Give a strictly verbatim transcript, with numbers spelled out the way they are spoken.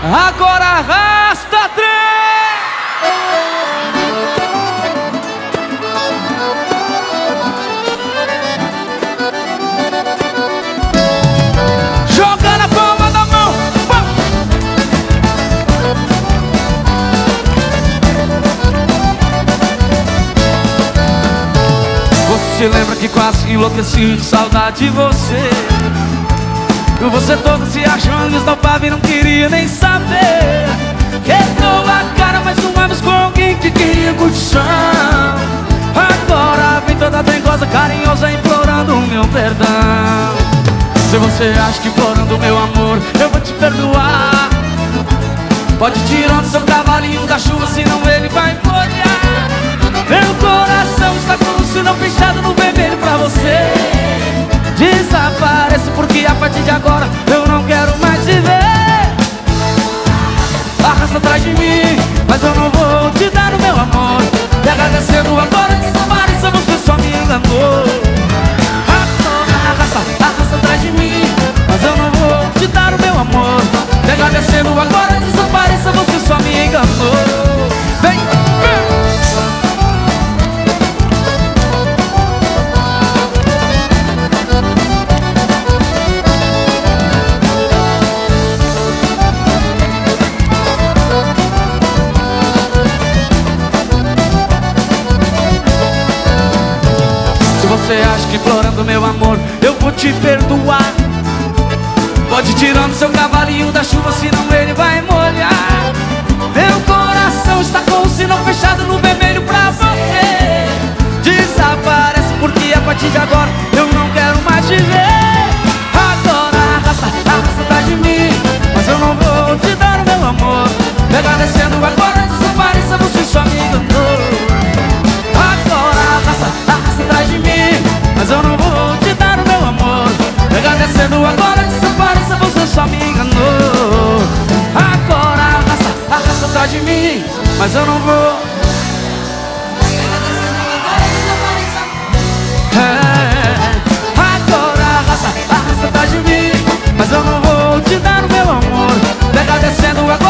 Agora arrasta trem. Joga na palma da mão. Pá. Você lembra que quase enlouqueci de saudade de você? E você todo se achando esnobado e não queria nem saber. Quebrou a cara mais uma vez com alguém que queria curtição. Agora vem toda dengosa, carinhosa, implorando o meu perdão. Se você acha que implorando o meu amor eu vou te perdoar, pode tirar do seu cavalinho da chuva, senão ele vai molhar. Meu coração está com o sinal fechado no vermelho pra você. Desaparece porque a partir de agora eu não quero mais te ver. Arrasta atrás de mim, mas eu não vou te dar o meu amor. Me agradecendo agora, desapareça, você só me enganou. Arrasta, arrasta atrás de mim, mas eu não vou te dar o meu amor. Me agradecendo agora, desapareça, você só me enganou. Vem, vem. Você acha que implorando meu amor eu vou te perdoar, pode tirando seu cavalinho da chuva, senão ele vai molhar. Meu coração está com o sinal fechado no vermelho pra você. Desaparece porque a partir de agora eu não quero mais te ver. Agora arrasta, arrasta atrás de mim, mas eu não vou te dar o meu amor. Me agradecendo agora, desapareça, você só me enganou. Mas eu não vou te dar o meu amor. Agradecendo agora, desapareça, você só me enganou. Agora arrasta, arrasta atrás de mim, mas eu não vou. É, agora arrasta, arrasta atrás de mim, mas eu não vou te dar o meu amor. Agradecendo agora.